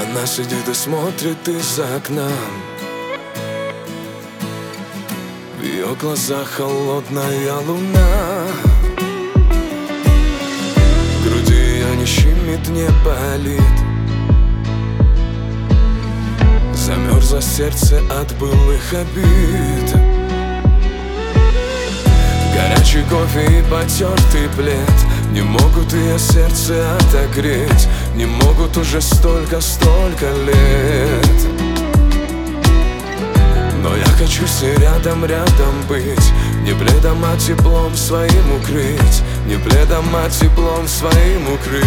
Она сидит и смотрит из окна. В ее глазах холодная луна. В груди ее не щемит, не болит. Замерзло сердце от былых обид. Горячий кофе и потертый плед не могут ее сердце отогреть. Не могут уже столько лет. Но я хочу с ней рядом быть. Не пледом, а теплом своим укрыть. Не пледом, а теплом своим укрыть.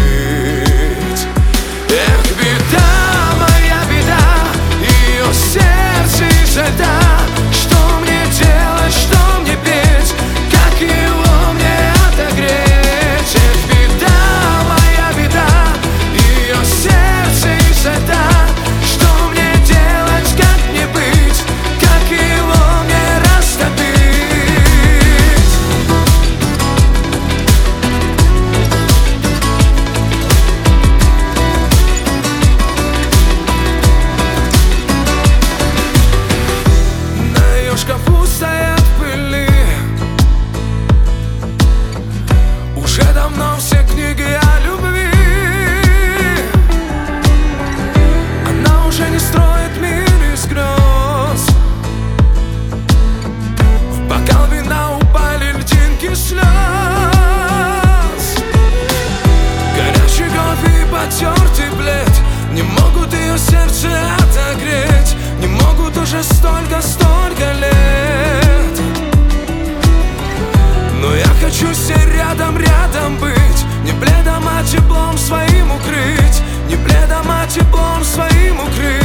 Эх, беда, моя беда, ее сердце изо льда. Что мне делать, что мне петь, как его мне отогреть? Эх, беда, моя беда, ее сердце изо льда. Что мне делать, как мне быть, как его мне растопить? На ее шкафу стоят пыли. Уже давно все книги о любви. Она уже не строит мир из грез. В бокал вина упали льдинки слез. Горячий кофе и потертый плед не могут ее сердце отогреть. Не могут уже столько лет. Но я хочу с ней рядом быть. Не пледом, а теплом своим укрыть. Не пледом, а теплом своим укрыть.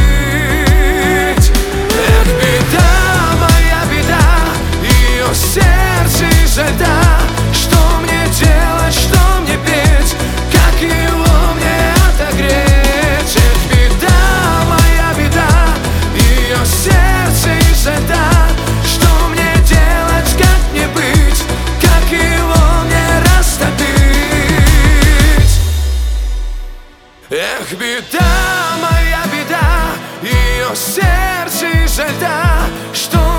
Эх, беда, моя беда, ее сердце изо льда. Что мне делать, что мне петь, как его мне отогреть? Эх, беда, моя беда, ее сердце изо льда. Что мне делать, как мне быть, как его мне растопить? Эх, беда, моя беда, ее сердце изо льда. Что